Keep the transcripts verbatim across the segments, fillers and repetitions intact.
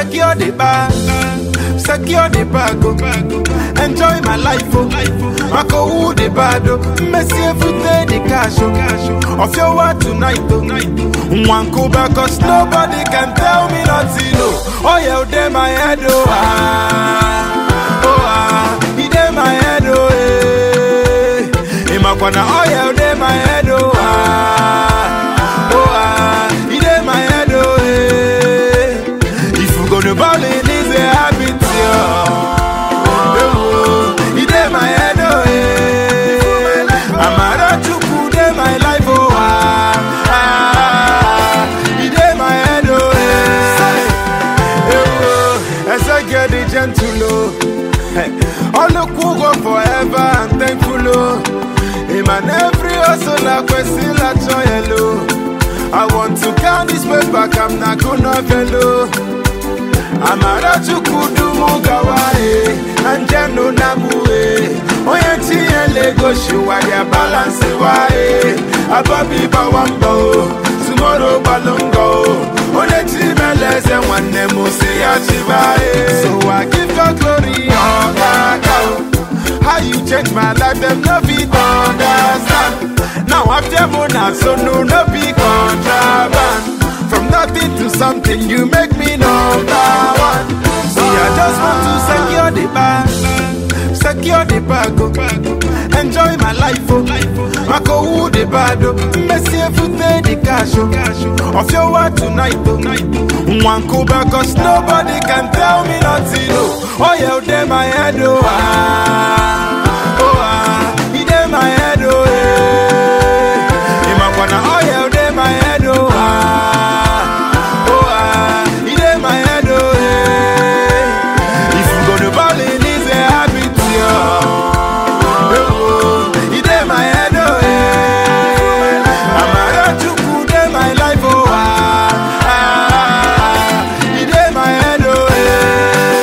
secure the bag, secure the bag, oh. Enjoy my life, oh. I go who the bad, oh. Messi every day the cash, oh. Of your word tonight, oh. One go back, cause nobody can tell me nothing, oh. Oh yeah, they my head, oh ah, oh ah, he dey my head, oh eh. In my corner, oh yeah, they my head, oh ah, oh ah, he dey my head, oh eh. If you gonna ball in, it's a habit, oh. Oh, he dey my head, oh eh. I'm out to put in my life, oh ah, ah, he dey my head, oh eh. Oh, as I get the gentle, oh. Hey, all the cool go forever and thankful, oh. Him and every hustle I question la yellow. I want to count this way back, I'm not gonna fellow. I'm a to kudu mugawae, and jano namue. Oyanti and lego shua ya balance wae. Ababi bawambo, tomorrow balongo. Oneti meles and one nemo say achivae. So I give God glory, oh God. How you change my life, them no be understand. Now after Mona, so no no be contraband. From nothing to something, you make me number one. See, I just want to secure the bag, secure the bag, oh. Enjoy my life, oh. I go who the bad, oh. Messi every day the cash, oh. Of your word tonight, oh. One go back, cause nobody can tell me nothing, oh. Oh yeah, they my head, oh ah, oh ah, he dey my head, oh eh. In my corner, oh yeah, they my head, oh ah, oh ah, he dey my head, oh eh. If you gonna ball in, it's a habit, oh. Oh, he dey my head, oh eh. I'm out to put in my life, oh ah, ah, he dey my head, oh eh.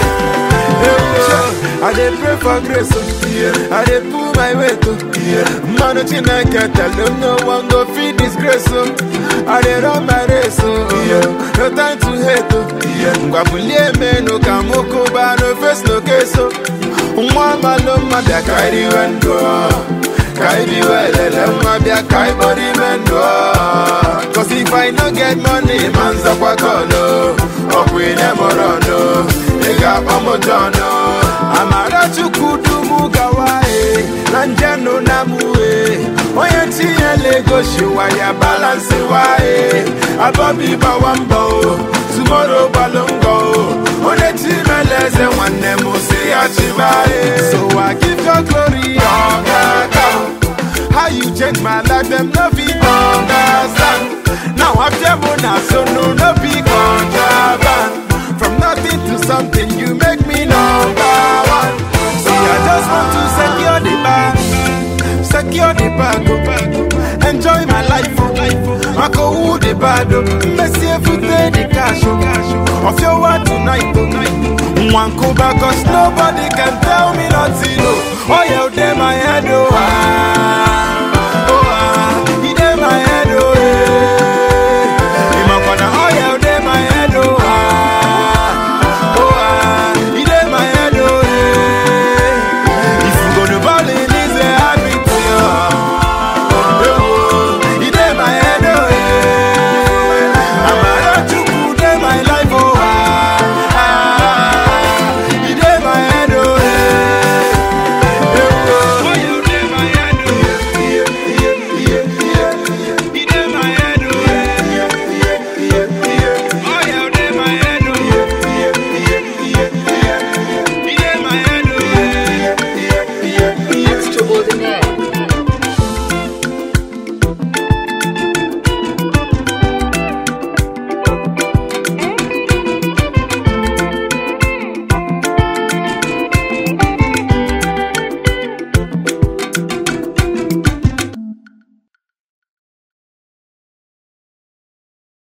I dey pray for grace, oh. Yeah. I dey pull my weight, oh. Yeah. Man, nothing I can tell them, no one go feed this grace, oh. I dey run my race, oh. Yeah. No time to hate, oh. Yeah. Ngwabulie me no kamoko ba no face no case, oh. Mwa maloma bia kai di wendo, kai di wele le mwa bia kai body mendo. Cause if I no get money, man's up a colo. Up with them around, they got one no. I'm out to kudu mugawae, nanjano namue. Oyanti and lego shua ya balance wae. Ababi bawambo, tomorrow balongo. Oneti meles and one nemo say achivae. So I give God glory, oh God. How you change my life, them no be understand. Now I'm Mona, so no no be contraband. From nothing to something, you make me number one. See, I just want to secure the bag, secure the bag, oh. Enjoy my life, oh. I go who the bad, oh. Messi every day the cash, oh. Of your word tonight, oh. One go back, cause nobody can tell me nothing, oh. Oh yeah, they my head, oh ah.